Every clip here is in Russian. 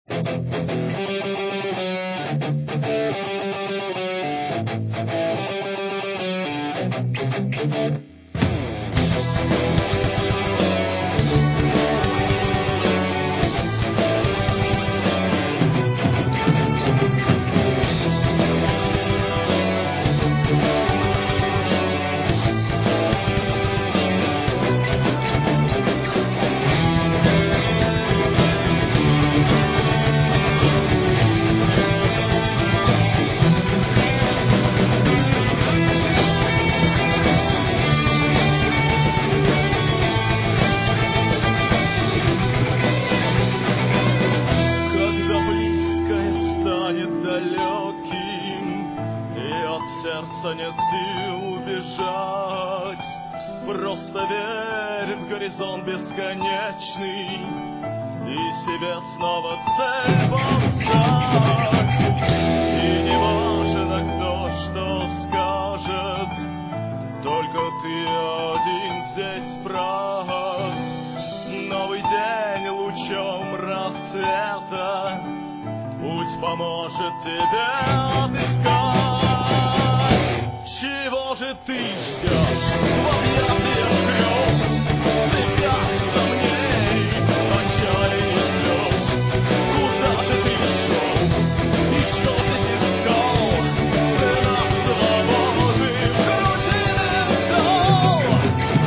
Сердца нет сил убежать. Просто верь в горизонт бесконечный и себе снова цель поставь. И не важно, кто что скажет, только ты один здесь прав. Новый день лучом рассвета путь поможет тебе отыскать. Чего же ты ждешь в объятиях грез, в цепях сомнений, отчаяния слез? Куда же ты шел и что ты искал? Цена свободы в груди металл.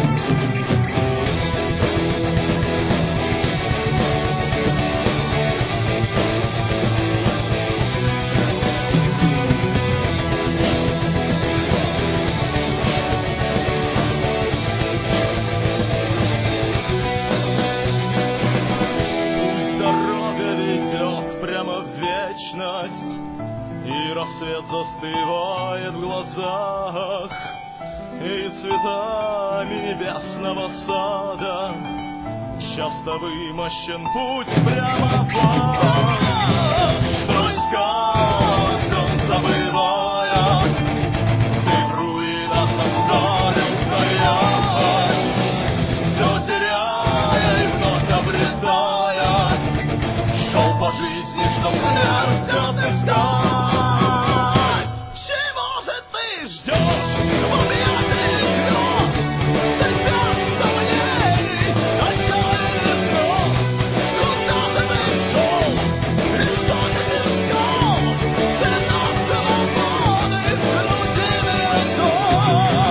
Прямо в вечность, и рассвет застывает в глазах, и цветами небесного сада часто вымощен путь прямо в ад. Что искал, он забывает, ты в руинах останем стоять, все теряя и вновь обретая. Шел по жизни, чтоб смерть отыскать. Чего же ты ждешь в объятиях грез, в цепях сомнений, отчаяния слез? Куда же ты шел и что ты искал? Цена свободы в груди металл.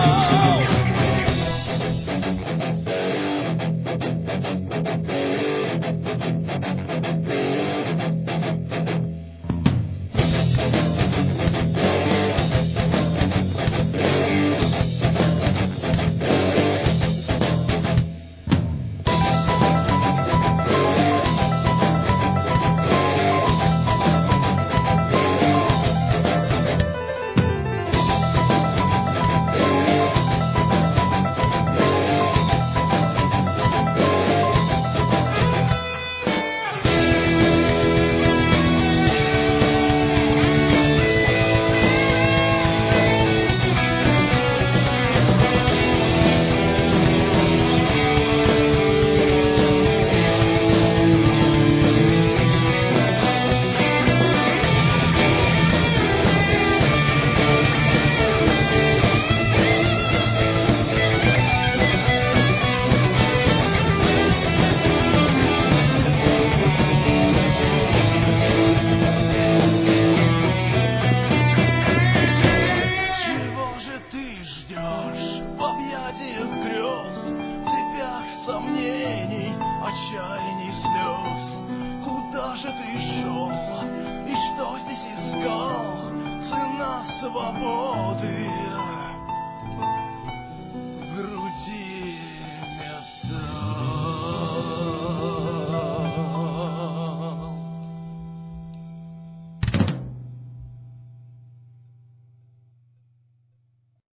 Сомнений, отчаяний, слез. Куда же ты шел и что здесь искал? Цена свободы в груди